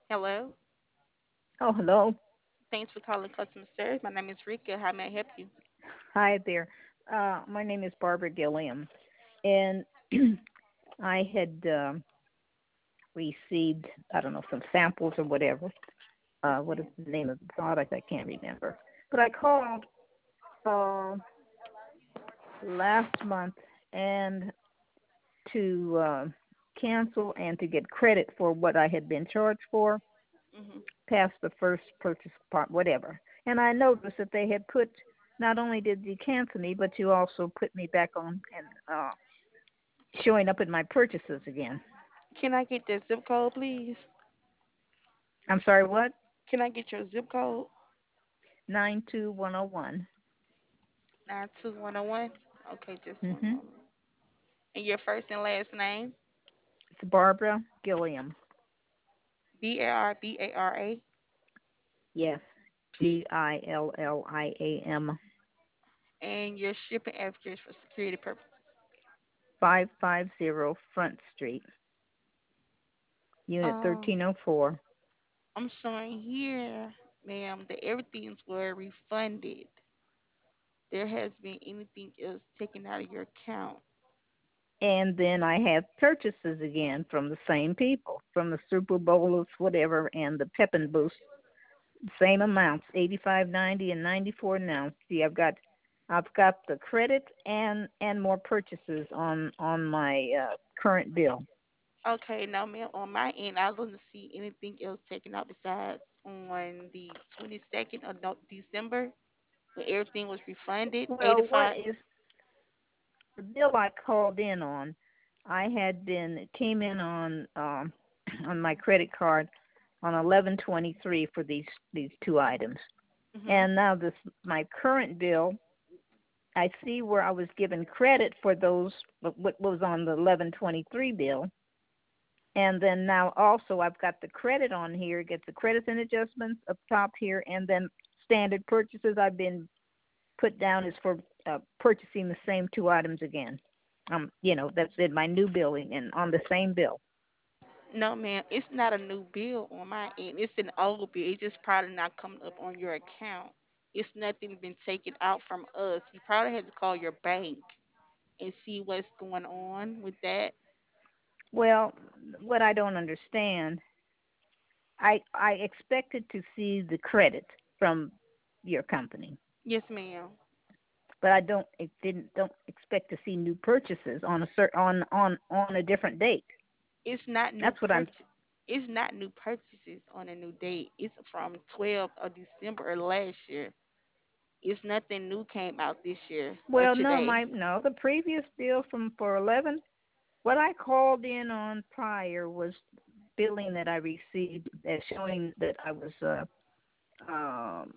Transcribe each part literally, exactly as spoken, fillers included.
Hello. Oh, hello. Thanks for calling customer service. My name is Rika. How may I help you? Hi there. Uh, my name is Barbara Gilliam, and I had um received, I don't know, some samples or whatever. Yes, Uh, what is ma'am. the name of the product? I can't remember. But I called uh, last month and to uh, cancel and to get credit for what I had been charged for Mhm. past the first purchase part, whatever. And I noticed that they had put, not only did you cancel me, but you also put me back on and uh, showing up in my purchases again. Can I get the zip code, please? I'm sorry, what? Can I get your zip code? nine two one oh one. Nine two one zero one. Okay, just one Mm-hmm. moment. And your first and last name? It's Barbara Gilliam. B A R B A R A. Yes. G I L L I A M. And your shipping address for security purposes. five five zero Front Street, Unit Um, thirteen oh four. I'm showing here, ma'am, that everything's were refunded. There has been anything else taken out of your account. And then I have purchases again from the same people, from the Super Bowlers, whatever, and the Pep and Boost. Same amounts, eighty-five, ninety, and ninety-four now. See, I've got, I've got the credit and and more purchases on on my uh, current bill. Okay, now, ma'am, on my end, I don't see anything else taken out besides on the twenty-second of no- December, when everything was refunded. Well, what eighty-five. is the bill I called in on? I had been it came in on um on my credit card on eleven twenty-three for these these two items. Mhm. And now this my current bill, I see where I was given credit for those what was on the eleven twenty-three bill. And then now also I've got the credit on here, get the credits and adjustments up top here, and then standard purchases I've been put down is for uh, purchasing the same two items again. Um, you know, that's in my new billing and on the same bill. No, ma'am, it's not a new bill on my end. It's an old bill. It's just probably not coming up on your account. It's nothing been taken out from us. You probably had to call your bank and see what's going on with that. Well, what I don't understand, I I expected to see the credit from your company, Yes, ma'am. but I don't it didn't don't expect to see new purchases on a cer on on on a different date. It's not new That's what I'm. purchase. It's not new purchases on a new date. It's from twelfth of December of last year. It's nothing new came out this year or Well, no, today. my no, the previous bill from for eleven. What I called in on prior was billing that I received as showing that I was uh, um,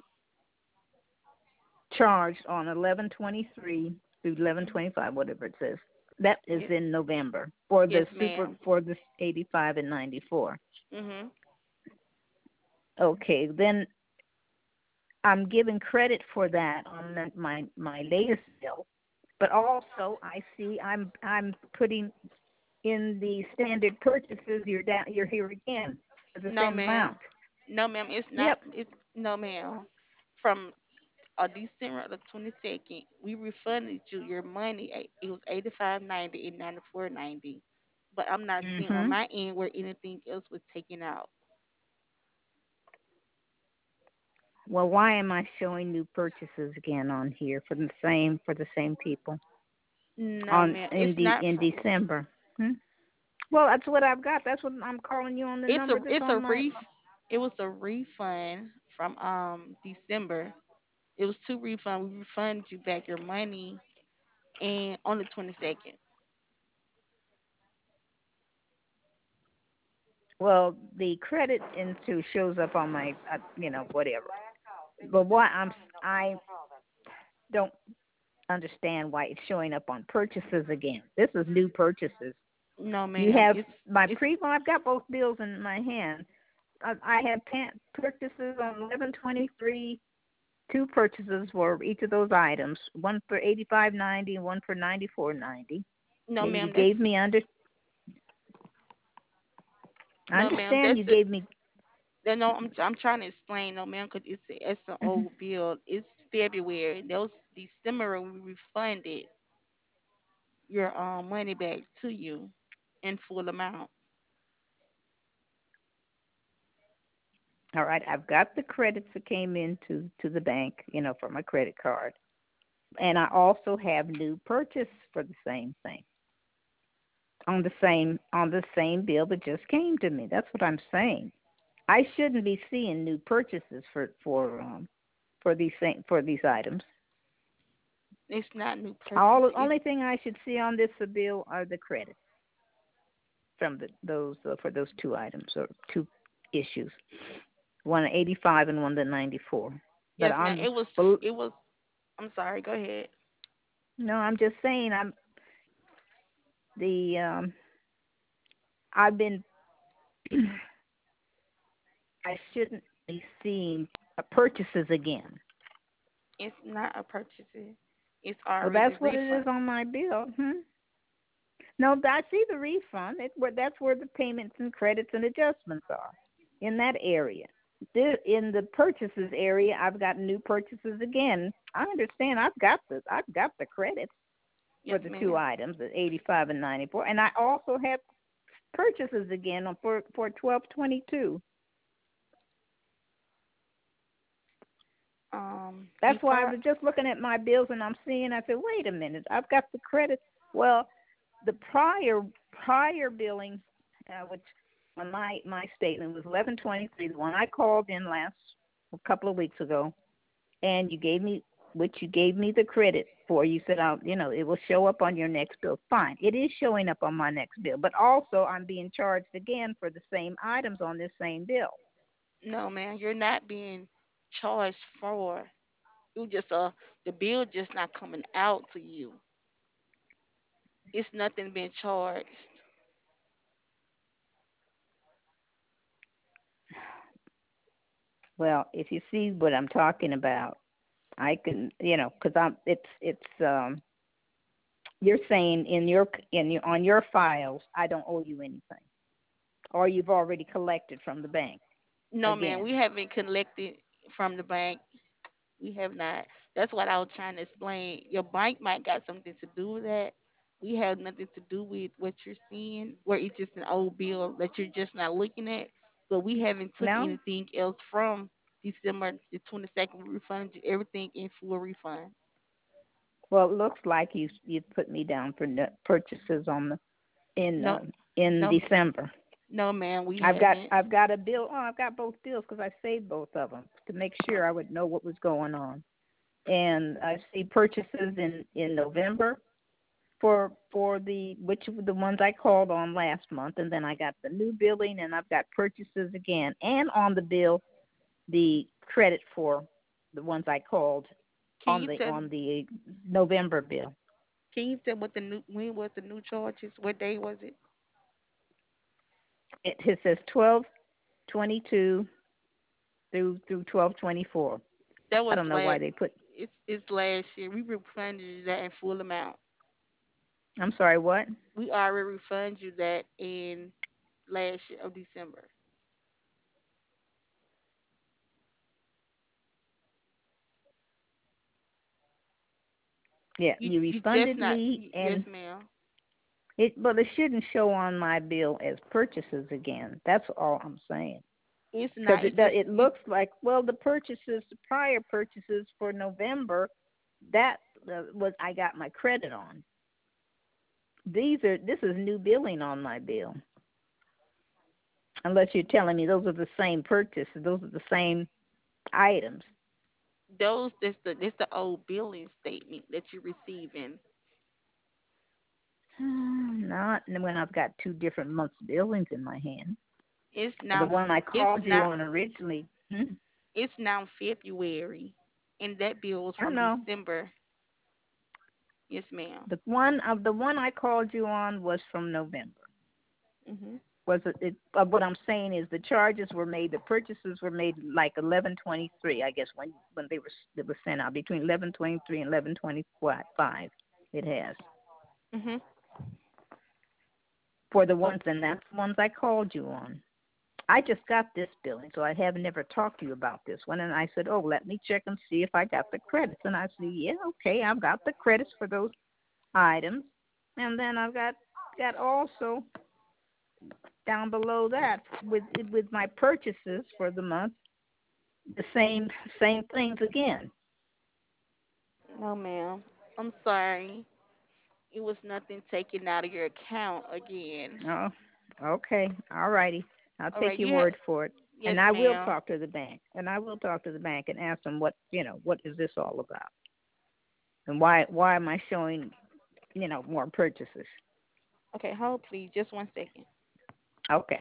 charged on eleven twenty-three through eleven Mhm. twenty-five, whatever it says. That is Yes, in November for yes, the super ma'am. for the eighty-five and ninety-four. Mhm. Okay, then I'm given credit for that on the, my my latest bill, but also I see I'm I'm putting in the standard purchases. You're down. You're here again for the No, same ma'am. amount. No, ma'am. It's not. Yep. It's no, ma'am. From uh, December the twenty second, we refunded you your money. eh, It was eighty five ninety and ninety four ninety. But I'm not seeing on Mhm. my end where anything else was taken out. Well, why am I showing new purchases again on here for the same for the same people No, on ma'am. in It's the not in from. December? Hmm? Well, that's what I've got. That's what I'm calling you on the It's a. number that's It's on a my. ref. It was a refund from um December. It was two refunds. We refunded you back your money and on the twenty second. Well, the credit into shows up on my, uh, you know, whatever. But why I'm I don't understand why it's showing up on purchases again. This is new purchases. No, You ma'am. have It's my it's pre. Well, I've got both bills in my hand. I, I have pan- purchases on eleven twenty three. Two purchases for each of those items. One for eighty five ninety and one for ninety four ninety. no, Then you ma'am. That's gave me under. I no, ma'am. understand That's you the gave me. Then no, I'm I'm trying to explain, no man, 'cause it's it's an Mhm. old bill. It's February. Those December we refunded your um money back to you in full amount. All right, I've got the credits that came into to the bank, you know, for my credit card, and I also have new purchase for the same thing on the same on the same bill that just came to me. That's what I'm saying. I shouldn't be seeing new purchases for for um for these thing, for these items. It's not new purchase. All the It's only thing I should see on this bill are the credits from the, those uh, for those two items or two issues, one eighty five and one the ninety four. But yes, ma'am. I'm It was well, it was. I'm sorry. Go ahead. no, I'm just saying I'm the um I've been I shouldn't be seeing uh, purchases again. It's not a purchase. It's Well, already that's what it is refund. on my bill. Hmm? No, I see the refund. It, where that's where the payments and credits and adjustments are in that area. The, in the purchases area, I've got new purchases again. I understand. I've got the I've got the credits for Yes, the two ma'am. items, the eighty-five and ninety-four, and I also have purchases again on for for twelve twenty-two. Um, you That's why I part. was just looking at my bills and I'm seeing. I said, wait a minute, I've got the credits. Well, the prior prior billing, uh, which on my my statement was eleven twenty three, the one I called in last a couple of weeks ago, and you gave me which you gave me the credit for. You said, I'll, you know, it will show up on your next bill. Fine, it is showing up on my next bill, but also I'm being charged again for the same items on this same bill. No, man. You're not being charged for. You just uh the bill just not coming out to you. It's nothing being charged. Well, if you see what I'm talking about, I can, you know, because I'm it's it's um you're saying in your in your on your files I don't owe you anything, or you've already collected from the bank No, man. again. We haven't collected from the bank. We have not. That's what I was trying to explain. Your bank might got something to do with that. We have nothing to do with what you're seeing, where it's just an old bill that you're just not looking at. But we haven't took No, anything else from December the twenty-second. We refunded you everything in full refund. well it looks like you you put me down for net purchases on the in No, uh, in no, December. no, man. We I've got haven't. I've got a bill. Oh, I've got both bills because I saved both of them to make sure I would know what was going on. And I see purchases in in November for for the which of the ones I called on last month, and then I got the new billing, and I've got purchases again, and on the bill the credit for the ones I called Can on you the tell? on the November bill. Can you tell what the new when was the new charges? What day was it? It, it says twelve twenty two through through twelve twenty four. That I was don't know why last. they put. It's it's last year. We refunded you that in full amount. I'm sorry, what? We already refunded you that in last year of December. Yeah, You you you just refunded not me, y- yes, and ma'am. it but it shouldn't show on my bill as purchases again. That's all I'm saying. It's Because not. it It does, just it you. looks like, well, the purchases, the prior purchases for November, that uh, was I got my credit on. These are this is new billing on my bill. Unless you're telling me those are the same purchases, those are the same items. Those this the this the old billing statement that you're receiving. Not when I've got two different months billings in my hand. It's The now one I it's called you not on originally. Hmm? it's now February, and that bill was I from know. December. Yes, ma'am. The one of the one I called you on was from November. Mhm. Was it, it uh, what I'm saying is the charges were made, the purchases were made like eleven twenty-three, I guess, when when they were they were sent out between eleven twenty-three and eleven twenty-five. It has Mhm. for the So ones, and that's the ones I called you on. I just got this billing, so I have never talked to you about this one. And I said, oh, let me check and see if I got the credits. And I said, yeah, okay, I've got the credits for those items. And then I've got got also down below that with with my purchases for the month, the same same things again. No, ma'am. I'm sorry. It was nothing taken out of your account again. Oh, okay, all righty. I'll All take right, your you have. word for it. And Yes, I will ma'am. talk to the bank. And I will talk to the bank and ask them what you know what is this all about, and why why am I showing you know more purchases? Okay, hold please, just one second. Okay.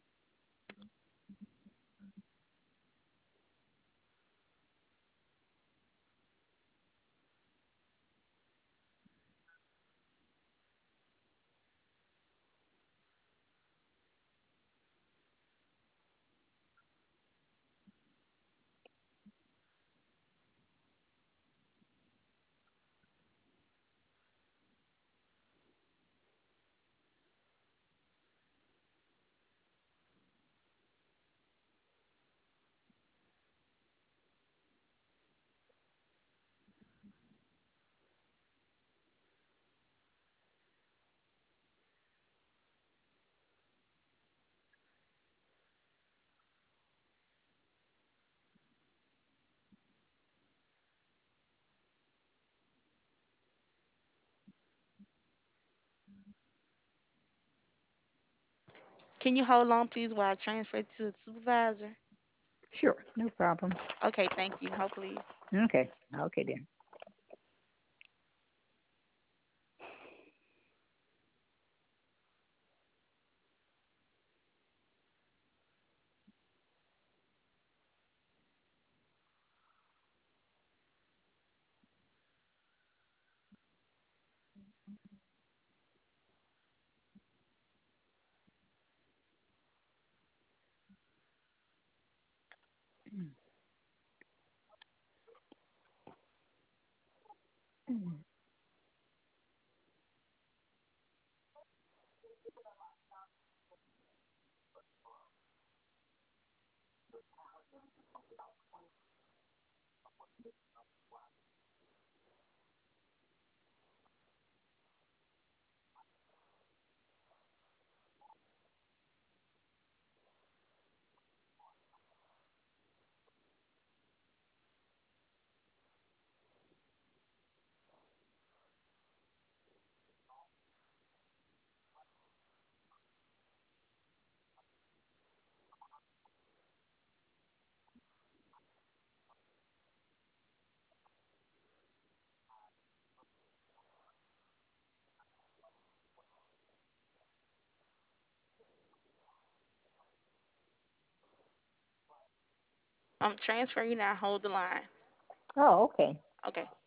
Can you hold on, please, while I transfer to the supervisor? Sure, no problem. Okay, thank you. Hold, please. Okay, okay, dear. I'm transferring you now. Hold the line. Oh, okay. Okay.